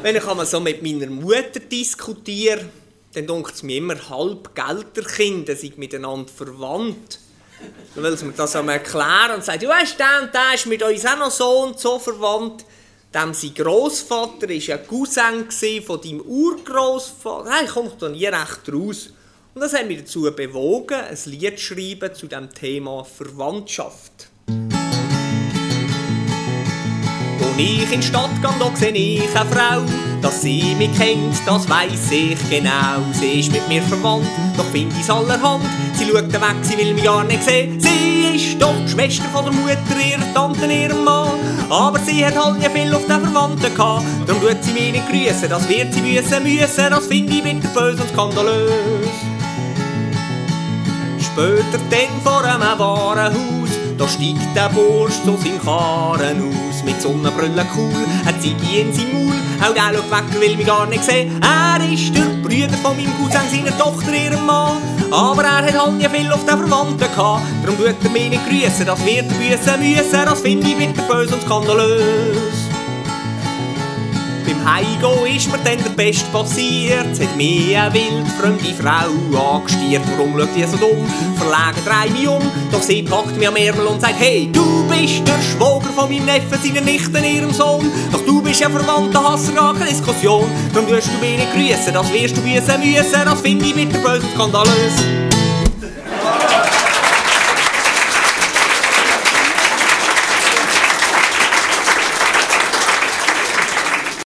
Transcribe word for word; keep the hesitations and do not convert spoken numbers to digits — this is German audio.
Wenn ich so mit meiner Mutter diskutiere, dann denkt es mir immer, halb Gelterkinder sind miteinander verwandt. Dann will sie mir das einmal erklären und sagt, du weißt, der und der ist mit uns auch noch so und so verwandt. Dem sein Grossvater war ein Cousin von deinem Urgroßvater. Hey, kommt da nie recht raus. Und das hat mich dazu bewogen, ein Lied zu schreiben zu dem Thema Verwandtschaft. Als ich in die Stadt gehe, da sehe ich eine Frau. Dass sie mich kennt, das weiss ich genau. Sie ist mit mir verwandt, doch find ich's allerhand. Sie schaut weg, sie will mich gar nicht sehen. Sie ist doch die Schwester von der Mutter, ihrer Tante, ihrem Mann. Aber sie hat halt nicht viel auf den Verwandten gehabt. Darum tut sie mich nicht grüssen, das wird sie müssen, müssen. Das find ich bitter böse und skandalös. Später dann vor einem Warenhaus, da steigt der Bursch zu seinem Karren aus. Mit Sonnenbrille cool, eine Ziege in seinem Maul. Auch der schaut weg, er will mich gar nicht sehen. Er ist der Bruder von meinem Cousin, seiner Tochter, ihrem Mann. Aber er hat halt nie viel auf den Verwandten gehabt. Darum tut er mich nicht grüssen, das wird er müssen, müssen. Das finde ich bitter böse und skandalös. Beim Heimgehen ist mir dann der Beste passiert. Es hat mich eine wildfremde Frau angestiert. Warum schaut die so dumm? Verlegen drehe mich um. Doch sie packt mich am Ärmel und sagt, hey, du bist der Schwager von meinem Neffen, seiner Nichte, ihrem Sohn. Doch du bist ja verwandt, da hast du gar keine Diskussion. Darum tust du mich nicht grüssen, das wirst du müssen, müssen. Das finde ich bitter böse und skandalös.